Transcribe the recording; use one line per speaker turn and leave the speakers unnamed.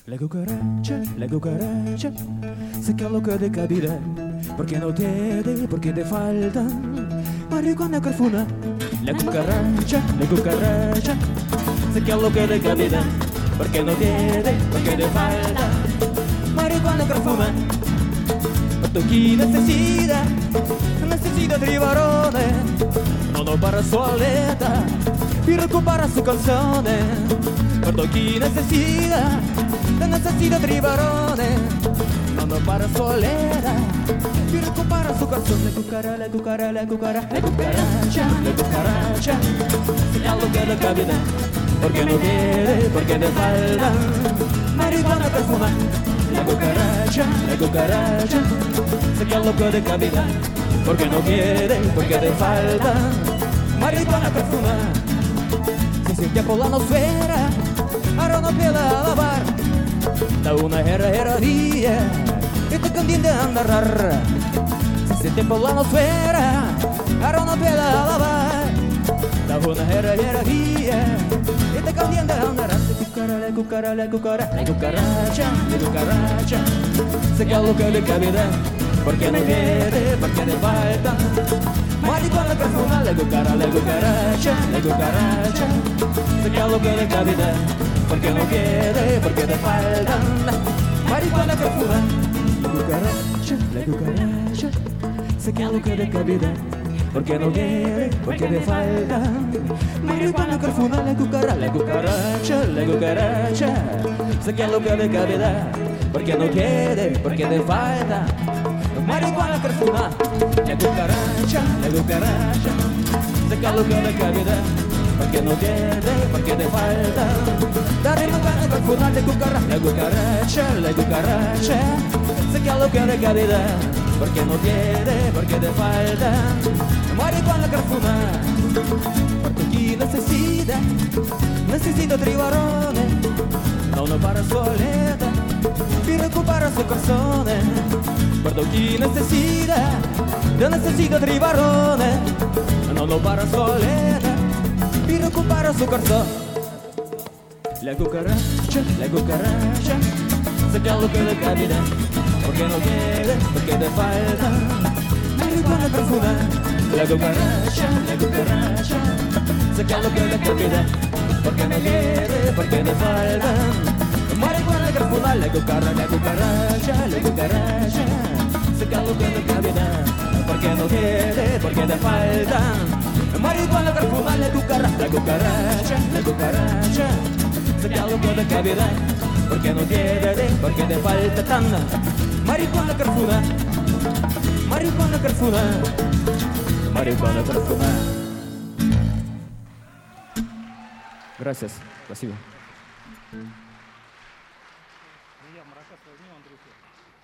La cucaracha, saca loca de cabida, porque no tiene, porque te faltan marihuana carfuna. La cucaracha, saca loca de cabida, porque no tiene, porque te falta marihuana carfuna. Quanto chi necessita di varone, non para sua letra e recupera sua canzone. Quanto chi necessita di varone, non para sua letra e recupera sua canzone. La cucaracha, señalo que le cabida, porque no quiere, porque te falta marihuana perfumada. La cucaracha, saca loco de cabida, porque no quiere, porque te falta marihuana perfumada. Si siente por la nosfera, ahora no pela a lavar, da una herrería y te contiende a narrar. Si siente por la nosfera, ahora no pela a lavar, da una herrería y te contiende a narrar. La cucaracha, saca loca de cabida, porque no quiere, porque te falta marihuana perfumada. La cucaracha, saca loca de cabida, porque no quiere, porque te falta marihuana perfumada. La cucaracha, saca loca de cabida, porque no quiere, porque te falta marihuana perfumada. La cucaracha, saca loca de cabida, porque no quiere, porque te falta marihuana perfumada. La cucaracha, saca loca de cabida, porque no quiere, porque te falta marihuana perfumada. La cucaracha, saca loca de cabida, porque no quiere, porque te falta marihuana perfumada. Quanto chi necessita di varone, non para sua letra e recupera sua canzone. Quanto chi necessita di varone, non para sua letra e recupera sua canzone. La cucaracha, saca loca de cabida, porque no quiere, porque te falta marihuana perfumada. La cucaracha, saca loca de cabida, porque no quiere, porque te falta marihuana perfumada. La cucaracha, saca loca de cabida, porque no quiere, porque te falta marihuana perfumada. La cucaracha, saca loca de cabida, porque no quiere, porque te falta tanta marihuana perfumada. Marihuana perfumada. Gracias, спасибо.